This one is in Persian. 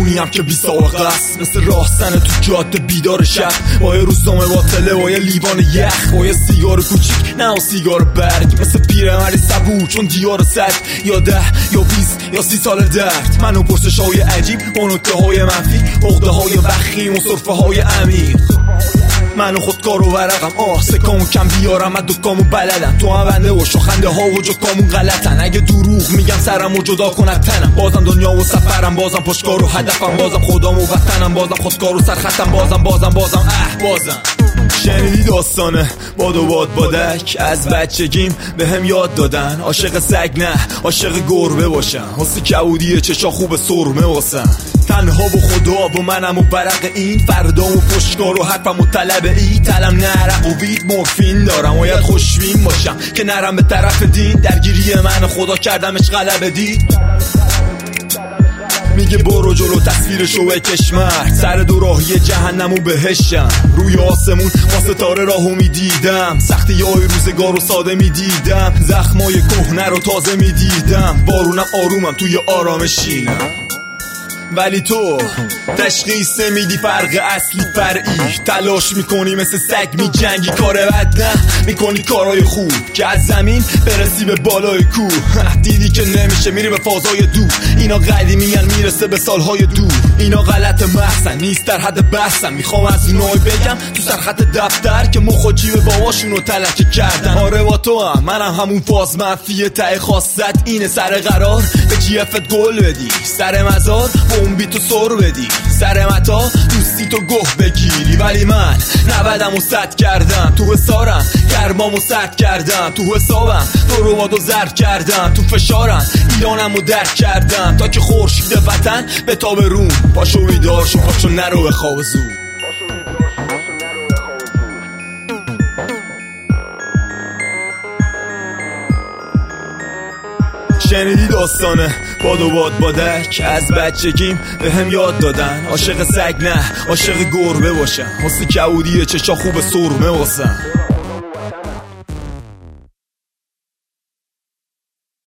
آدمیم که بی سابقه است، مثل راهزن تو جاده بیدار شب، با یه روزنامه باطله، با یه لیوان یخ، با یه سیگار کوچیک نه و سیگار برگ، مثل پیرمرد صبور چون دیار صد، یا 10 یا 20 یا 30 سال درد. منو پرسش های عجیب با نکته های منفی، عقده های وخیم و صرفه های عمیق. منو خودکار و ورقم سکامو کم بیارم، من دکامو بلدم، تو هم بنده و شخنده ها و جکامون غلطن. اگه دروغ میگم سرمو جدا کند تنم، بازم دنیا و سفرم، بازم پشتکار و هدفم، بازم خودم و وطنم، بازم خودکار و سرخطم، بازم شنیدی داستانه باد و باد بادک؟ از بچگیم به هم یاد دادن عاشق سگ نه عاشق گربه باشم، حسی کبودیه چشا خوب سرمه واسم، تنها و خدا و منم و برق این، فردا و پشتکار و حرفم و طلب ای، تلم نرق و وید مورفین دارم، باید خوشبین باشم که نرم به طرف دین، درگیری من خدا کردمش غلبه دید. میگه برو جلو تصویرشو بکش مرد، سر دو راهی جهنم و بهشم، روی آسمون با ستاره راهو میدیدم، سختی های روزگار رو ساده میدیدم، زخمای کهنه رو تازه میدیدم، بارونم آرومم توی آرامشینم. ولی تو تشخیص نمیدی فرق اصلی فرعی، تلاش میکنی مثل سگ میجنگی، کار بد نه میکنی کارهای خوب که از زمین برسی به بالای کوه، دیدی که نمیشه میری به فازای دور، اینا قدیمیان میرسه به سالهای دور، اینا غلط محسن نیست در حد بحثن، میخوام از اونای بگم تو سرخط دفتر که مخ جیب باباشونو تلکه کردن. آره با تو هم منم همون فاز منفیه، ته خاصت اینه سر قرار به جیفت گل بدی، سر مزار بی تو سر بدی، سر متا دوستی تو گه بگیری، ولی من نبدم و سد کردم، تو حسارم گرمام و سرد کردم، تو حسابم تو رو باد و زرد کردم، تو فشارم ایرانم و درک کردم، تا که خورشید وطن به تاب روم، پاشو بیدار شو پاشو نرو به خواب زود. شنیدی داستانه باد و باد بادک؟ از بچگیم به هم یاد دادن عاشق سگ نه عاشق گربه باشم، حسی کبودیه چشا خوب سرمه واسم.